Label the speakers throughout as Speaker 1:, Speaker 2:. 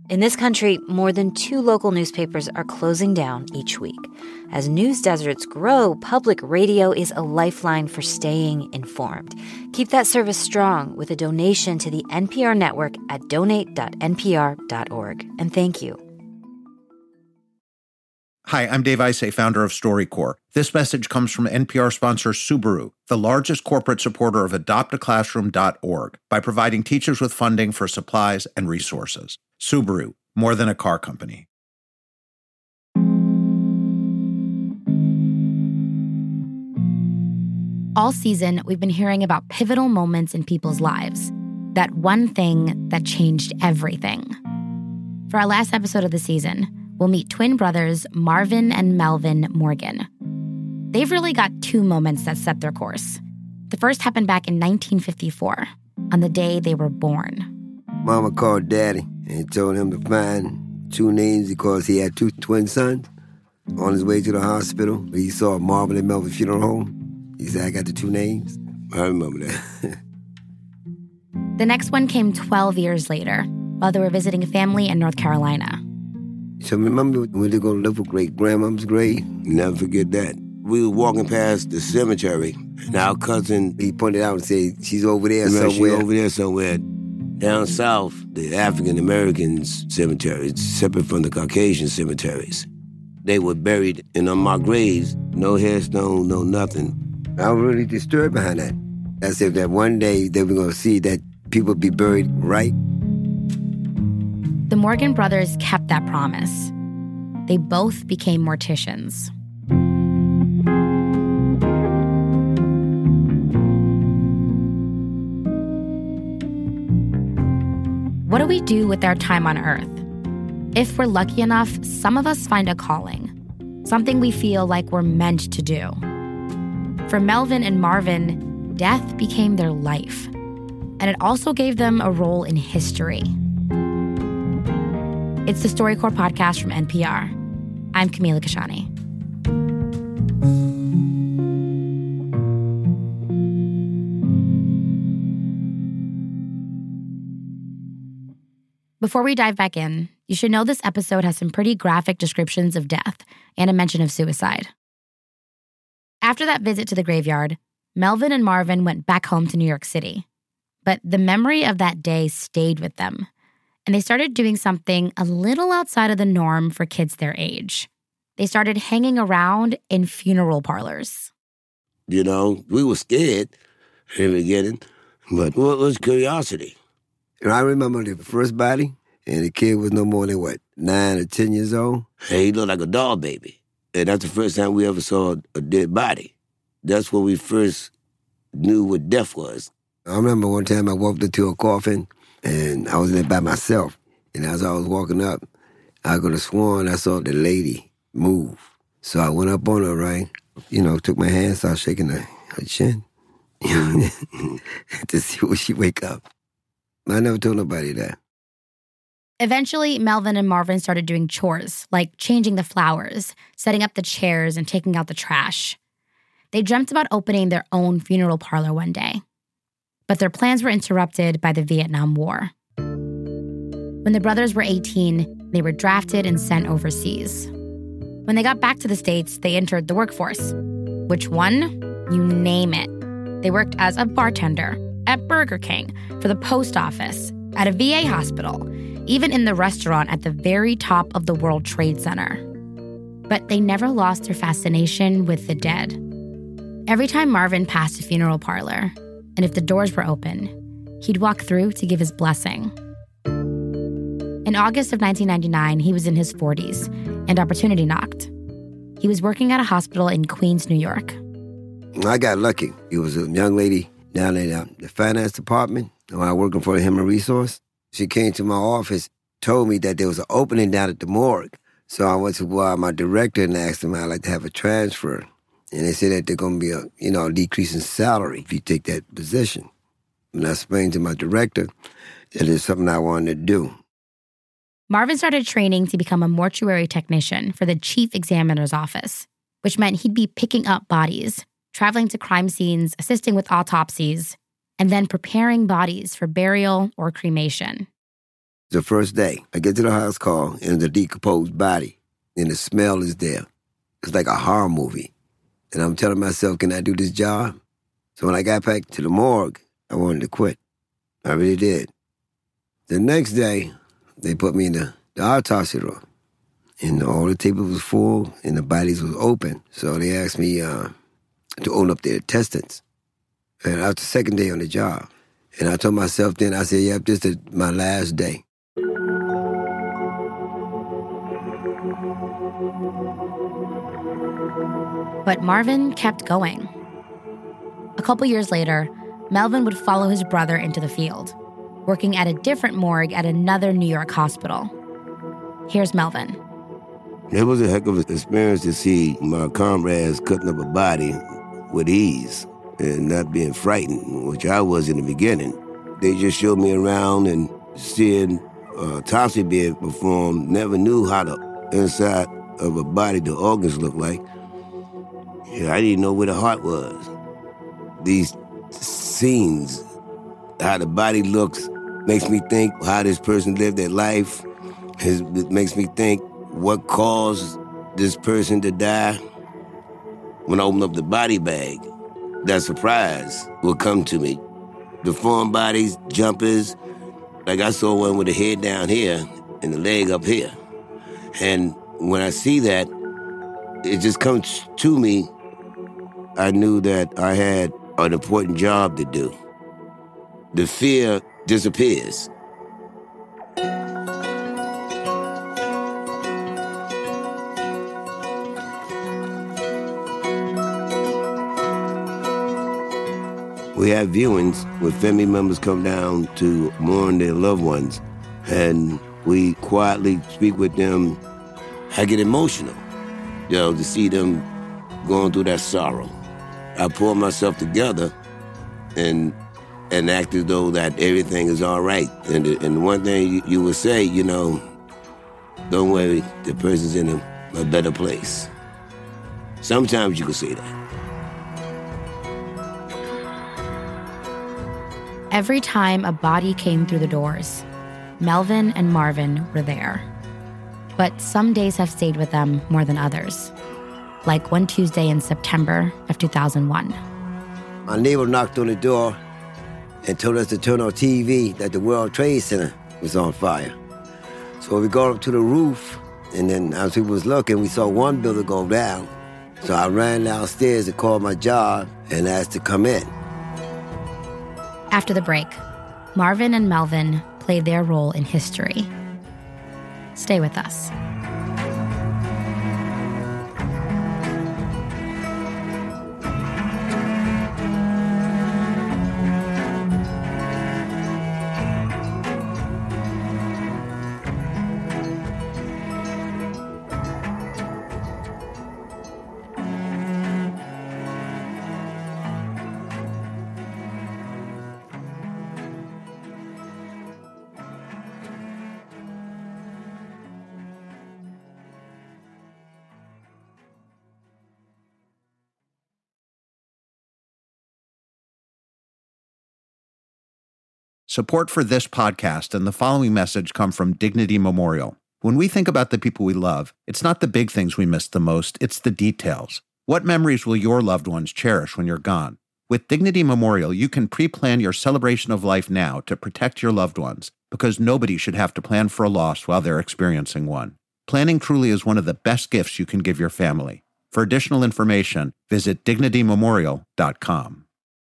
Speaker 1: In this country, more than 2 local newspapers are closing down each week. As news deserts grow, public radio is a lifeline for staying informed. Keep that service strong with a donation to the NPR network at donate.npr.org. And thank you.
Speaker 2: Hi, I'm Dave Isay, founder of StoryCorps. This message comes from NPR sponsor Subaru, the largest corporate supporter of adoptaclassroom.org, by providing teachers with funding for supplies and resources. Subaru, more than a car company.
Speaker 3: All season, we've been hearing about pivotal moments in people's lives. That one thing that changed everything. For our last episode of the season, we'll meet twin brothers Marvin and Melvin Morgan. They've really got 2 moments that set their course. The first happened back in 1954, on the day they were born.
Speaker 4: Mama called Daddy and told him to find 2 names because he had 2 twin sons. On his way to the hospital, he saw Marvin and Melvin funeral home. He said, I got the 2 names. I remember that.
Speaker 3: The next one came 12 years later, while they were visiting family in North Carolina.
Speaker 4: So remember when they go to live with great-grandmom's grave? Never forget that. We were walking past the cemetery, and our cousin, he pointed out and said, she's over there somewhere. She's over there somewhere. Down south, the African-Americans cemetery is separate from the Caucasian cemeteries. They were buried in unmarked graves, no headstone, no nothing. I was really disturbed behind that. As if that one day they were going to see that people be buried right.
Speaker 3: The Morgan brothers kept that promise. They both became morticians. What do we do with our time on Earth? If we're lucky enough, some of us find a calling, something we feel like we're meant to do. For Melvin and Marvin, death became their life, and it also gave them a role in history. It's the StoryCorps podcast from NPR. I'm Camila Kashani. Before we dive back in, you should know this episode has some pretty graphic descriptions of death and a mention of suicide. After that visit to the graveyard, Melvin and Marvin went back home to New York City. But the memory of that day stayed with them, and they started doing something a little outside of the norm for kids their age. They started hanging around in funeral parlors.
Speaker 4: You know, we were scared in the beginning, but what was curiosity? And I remember the first body, and the kid was no more than, 9 or 10 years old? And he looked like a doll baby. And that's the first time we ever saw a dead body. That's when we first knew what death was. I remember one time I walked into a coffin, and I was in it by myself. And as I was walking up, I could have sworn I saw the lady move. So I went up on her, right? Took my hand, started shaking her chin to see when she wake up. I never told nobody that.
Speaker 3: Eventually, Melvin and Marvin started doing chores, like changing the flowers, setting up the chairs, and taking out the trash. They dreamt about opening their own funeral parlor one day. But their plans were interrupted by the Vietnam War. When the brothers were 18, they were drafted and sent overseas. When they got back to the States, they entered the workforce. Which one? You name it. They worked as a bartender, at Burger King, for the post office, at a VA hospital, even in the restaurant at the very top of the World Trade Center. But they never lost their fascination with the dead. Every time Marvin passed a funeral parlor, and if the doors were open, he'd walk through to give his blessing. In August of 1999, he was in his 40s, and opportunity knocked. He was working at a hospital in Queens, New York.
Speaker 4: I got lucky. It was a young lady down in the finance department when I was working for the Human Resource. She came to my office, told me that there was an opening down at the morgue. So I went to my director and asked him I'd like to have a transfer. And they said that there's going to be a decrease in salary if you take that position. And I explained to my director that it's something I wanted to do.
Speaker 3: Marvin started training to become a mortuary technician for the chief examiner's office, which meant he'd be picking up bodies, traveling to crime scenes, assisting with autopsies, and then preparing bodies for burial or cremation.
Speaker 4: The first day, I get to the house call, and it's a decomposed body, and the smell is there. It's like a horror movie. And I'm telling myself, can I do this job? So when I got back to the morgue, I wanted to quit. I really did. The next day, they put me in the autopsy room. And all the tables was full, and the bodies was open. So they asked me to open up their intestines. And I was the second day on the job. And I told myself then, I said, yep, this is my last day.
Speaker 3: But Marvin kept going. A couple years later, Melvin would follow his brother into the field, working at a different morgue at another New York hospital. Here's Melvin.
Speaker 4: It was a heck of an experience to see my comrades cutting up a body with ease and not being frightened, which I was in the beginning. They just showed me around and seeing autopsy being performed, never knew how the inside of a body, the organs look like. Yeah, I didn't know where the heart was. These scenes, how the body looks, makes me think how this person lived their life. It makes me think what caused this person to die. When I open up the body bag, that surprise will come to me. Deformed bodies, jumpers, like I saw one with the head down here and the leg up here. And when I see that, it just comes to me. I knew that I had an important job to do. The fear disappears. We have viewings where family members come down to mourn their loved ones, and we quietly speak with them. I get emotional, to see them going through that sorrow. I pull myself together and act as though that everything is all right. And one thing you would say, don't worry, the person's in a better place. Sometimes you can say that.
Speaker 3: Every time a body came through the doors, Melvin and Marvin were there. But some days have stayed with them more than others. Like one Tuesday in September of 2001.
Speaker 4: My neighbor knocked on the door and told us to turn on TV that the World Trade Center was on fire. So we got up to the roof, and then as we was looking, we saw one building go down. So I ran downstairs to call my job and asked to come in.
Speaker 3: After the break, Marvin and Melvin play their role in history. Stay with us.
Speaker 2: Support for this podcast and the following message come from Dignity Memorial. When we think about the people we love, it's not the big things we miss the most, it's the details. What memories will your loved ones cherish when you're gone? With Dignity Memorial, you can pre-plan your celebration of life now to protect your loved ones, because nobody should have to plan for a loss while they're experiencing one. Planning truly is one of the best gifts you can give your family. For additional information, visit dignitymemorial.com.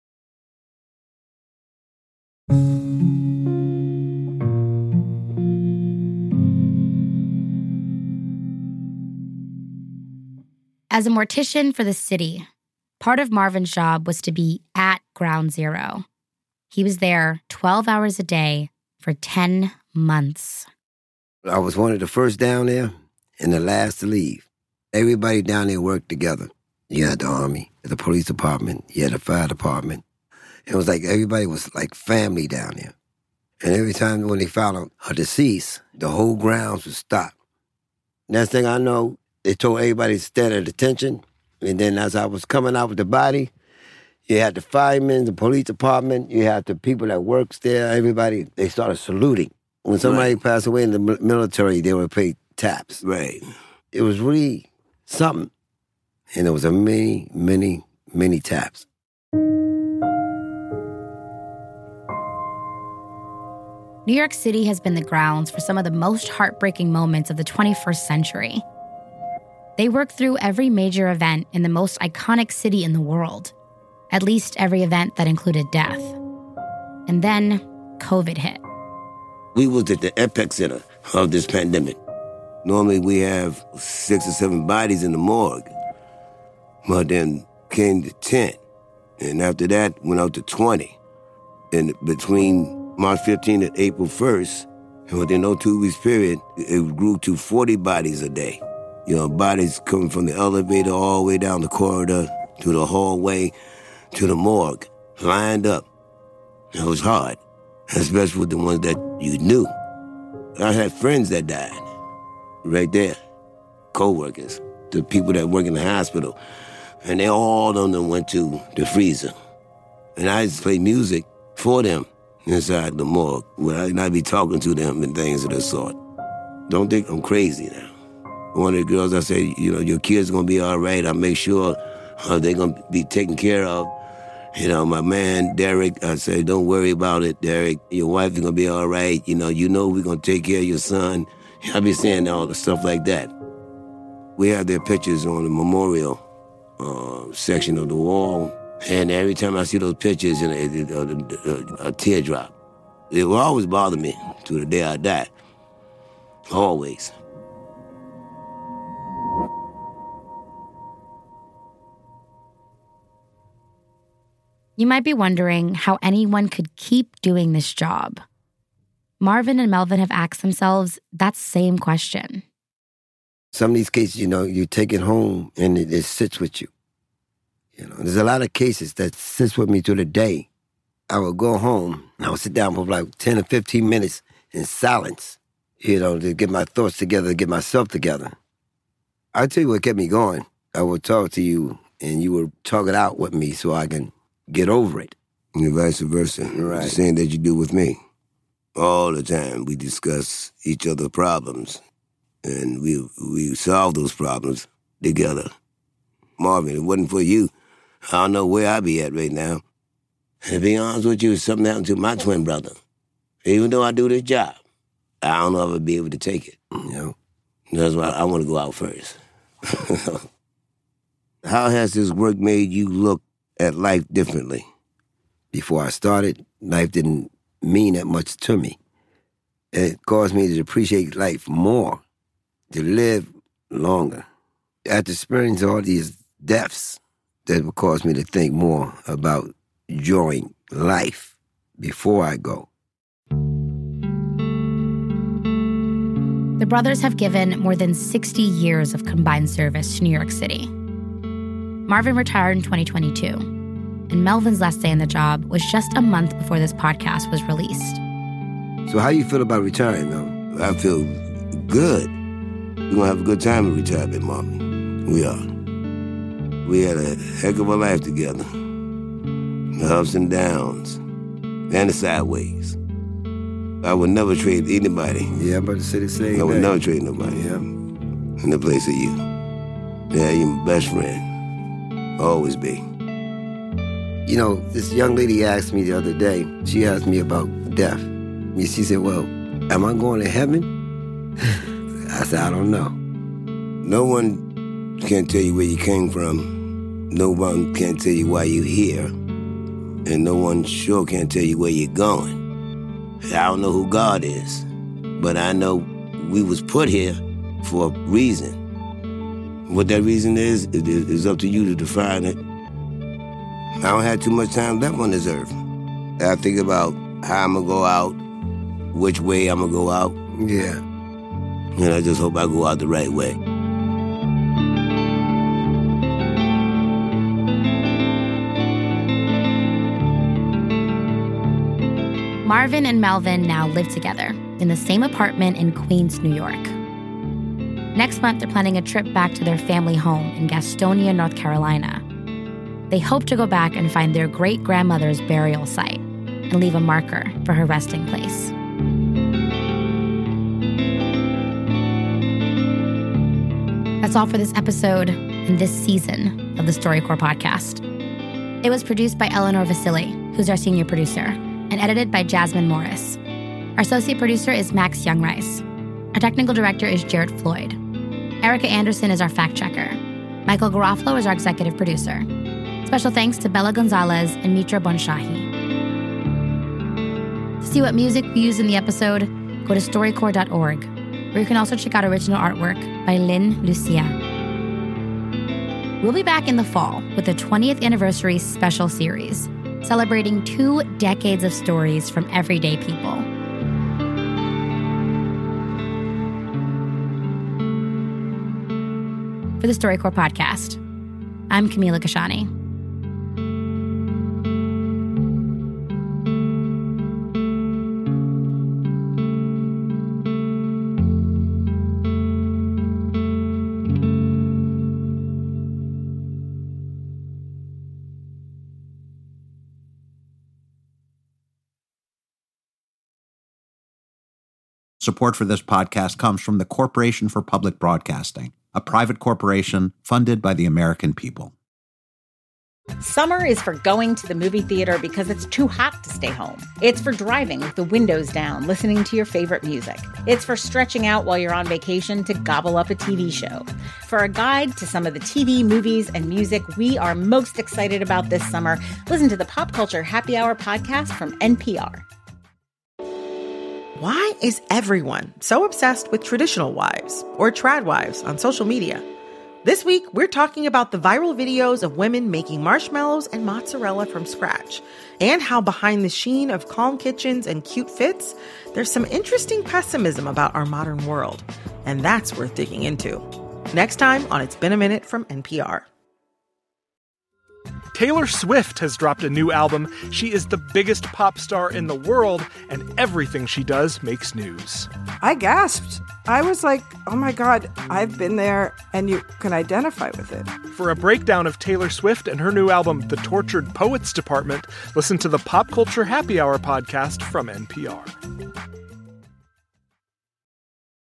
Speaker 3: As a mortician for the city, part of Marvin's job was to be at Ground Zero. He was there 12 hours a day for 10 months.
Speaker 4: I was one of the first down there and the last to leave. Everybody down there worked together. You had the Army, the police department, you had the fire department. It was like everybody was like family down there. And every time when they found a deceased, the whole grounds would stop. Next thing I know, they told everybody to stand at attention. And then as I was coming out with the body, you had the firemen, the police department, you had the people that works there, everybody, they started saluting. When somebody passed away in the military, they would pay taps.
Speaker 5: Right.
Speaker 4: It was really something. And there was a many, many, many taps.
Speaker 3: New York City has been the grounds for some of the most heartbreaking moments of the 21st century. They worked through every major event in the most iconic city in the world, at least every event that included death. And then COVID hit.
Speaker 5: We was at the epicenter of this pandemic. Normally we have 6 or 7 bodies in the morgue. But then came to 10. And after that, went out to 20. And between March 15th and April 1st, and within no 2 weeks period, it grew to 40 bodies a day. You know, bodies coming from the elevator all the way down the corridor to the hallway to the morgue, lined up. It was hard, especially with the ones that you knew. I had friends that died right there, co-workers, the people that work in the hospital, and they all of them went to the freezer. And I used to play music for them inside the morgue, and I'd be talking to them and things of that sort. Don't think I'm crazy now. One of the girls, I say, you know, your kids gonna be all right. I make sure they're gonna be taken care of. You know, my man, Derek, I say, don't worry about it, Derek. Your wife is gonna be all right. You know we're gonna take care of your son. I be saying all the stuff like that. We have their pictures on the memorial section of the wall. And every time I see those pictures, a teardrop. It will always bother me to the day I die. Always.
Speaker 3: You might be wondering how anyone could keep doing this job. Marvin and Melvin have asked themselves that same question.
Speaker 4: Some of these cases, you know, you take it home and it sits with you. You know, there's a lot of cases that sits with me to the day. I would go home and I would sit down for like 10 or 15 minutes in silence, you know, to get my thoughts together, to get myself together. I'll tell you what kept me going. I would talk to you and you would talk it out with me so I can get over it.
Speaker 5: And vice versa.
Speaker 4: Right.
Speaker 5: The same that you do with me. All the time we discuss each other's problems and we solve those problems together. Marvin, if it wasn't for you, I don't know where I'd be at right now. And to be honest with you, if something happened to my twin brother, even though I do this job, I don't know if I'd be able to take it.
Speaker 4: You know?
Speaker 5: That's why I want to go out first. How has this work made you look at life differently?
Speaker 4: Before I started, life didn't mean that much to me. It caused me to appreciate life more, to live longer. After experiencing all these deaths, that would cause me to think more about enjoying life before I go.
Speaker 3: The brothers have given more than 60 years of combined service to New York City. Marvin retired in 2022, and Melvin's last day on the job was just a month before this podcast was released.
Speaker 4: So how you feel about retiring, though?
Speaker 5: I feel good. We're going to have a good time in retirement, Marvin. We are. We had a heck of a life together. The ups and downs, and the sideways. I would never trade anybody.
Speaker 4: Yeah, I'm about to say the same
Speaker 5: I would
Speaker 4: thing.
Speaker 5: never trade nobody in the place of you. Yeah, you're my best friend. Always be.
Speaker 4: You know, this young lady asked me the other day, she asked me about death. She said, well, am I going to heaven? I said, I don't know.
Speaker 5: No one can tell you where you came from. No one can tell you why you're here. And no one sure can tell you where you're going. I don't know who God is, but I know we was put here for a reason. What that reason is up to you to define it. I don't have too much time left on this earth. I think about how I'm going to go out, which way I'm going to go out.
Speaker 4: Yeah.
Speaker 5: And I just hope I go out the right way.
Speaker 3: Marvin and Melvin now live together in the same apartment in Queens, New York. Next month, they're planning a trip back to their family home in Gastonia, North Carolina. They hope to go back and find their great-grandmother's burial site and leave a marker for her resting place. That's all for this episode and this season of the StoryCorps podcast. It was produced by Eleanor Vasili, who's our senior producer, and edited by Jasmine Morris. Our associate producer is Max Youngrice. Our technical director is Jarrett Floyd. Erica Anderson is our fact-checker. Michael Garofalo is our executive producer. Special thanks to Bella Gonzalez and Mitra Bonshahi. To see what music we used in the episode, go to storycorps.org, where you can also check out original artwork by Lynn Lucia. We'll be back in the fall with the 20th anniversary special series, celebrating 2 decades of stories from everyday people. For the StoryCorps podcast, I'm Camila Kashani.
Speaker 2: Support for this podcast comes from the Corporation for Public Broadcasting, a private corporation funded by the American people.
Speaker 6: Summer is for going to the movie theater because it's too hot to stay home. It's for driving with the windows down, listening to your favorite music. It's for stretching out while you're on vacation to gobble up a TV show. For a guide to some of the TV, movies, and music we are most excited about this summer, listen to the Pop Culture Happy Hour podcast from NPR.
Speaker 7: Why is everyone so obsessed with traditional wives or trad wives on social media? This week, we're talking about the viral videos of women making marshmallows and mozzarella from scratch, and how behind the sheen of calm kitchens and cute fits, there's some interesting pessimism about our modern world. And that's worth digging into. Next time on It's Been a Minute from NPR.
Speaker 8: Taylor Swift has dropped a new album. She is the biggest pop star in the world, and everything she does makes news.
Speaker 9: I gasped. I was like, oh my God, I've been there, and you can identify with it.
Speaker 8: For a breakdown of Taylor Swift and her new album, The Tortured Poets Department, listen to the Pop Culture Happy Hour podcast from NPR.